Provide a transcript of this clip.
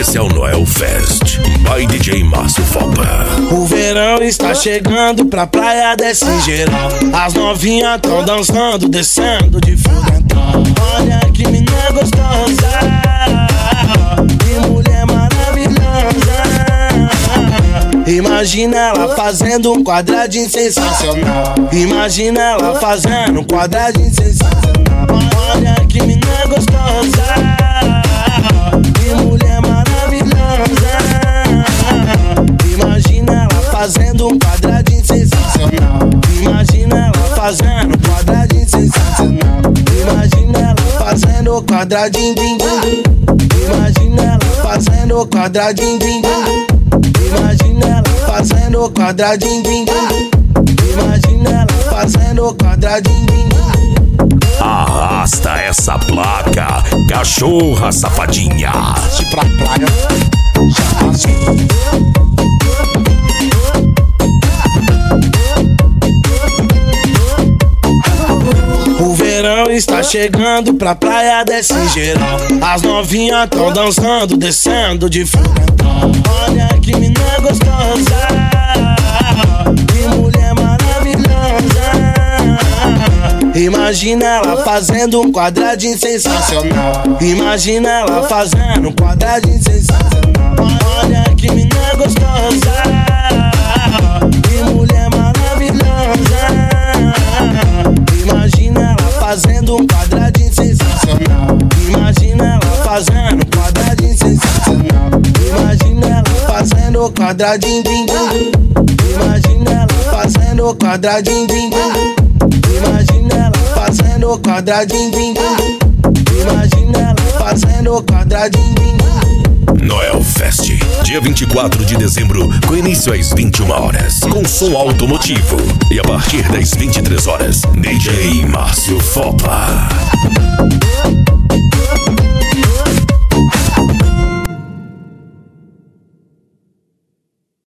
Esse é o Noel Fest, by DJ Márcio Fopa. O verão está chegando, pra praia desce geral. As novinhas tão dançando, descendo de foguetão. Olha que menina gostosa, que mulher maravilhosa. Imagina ela fazendo um quadradinho sensacional. Imagina ela fazendo um quadradinho sensacional. Olha que menina gostosa, que mulher maravilhosa. Imagina ela fazendo um quadradinho sensacional. Imagina ela fazendo um quadradinho sensacional. Imagina ela fazendo o quadradinho, din, din. Imagina ela fazendo o quadradinho, din, din. Imagina ela fazendo o quadradinho, din, din. Imagina ela fazendo o quadradinho, din, din. Arrasta essa placa, cachorra safadinha. Se pra praia, já assim. O verão está chegando, pra praia desce geral. As novinhas tão dançando, descendo de foguetão. Olha que menina gostosa, que mulher maravilhosa. Imagina ela fazendo um quadradinho sensacional. Imagina ela fazendo um quadradinho sensacional. Olha que menina gostosa, que mulher maravilhosa. Imagina ela fazendo um quadradinho sensacional. Imagina ela fazendo um quadradinho sensacional. Imagina ela fazendo o quadradinho, din, din. Imagina ela fazendo o quadradinho, din, din. Imagina ela fazendo o quadradinho, din, din. Imagina ela fazendo o quadradinho, din, din. Noel Fest, dia 24 de dezembro, com início às 21 horas, com som automotivo. E a partir das 23 horas, DJ Márcio Fopa.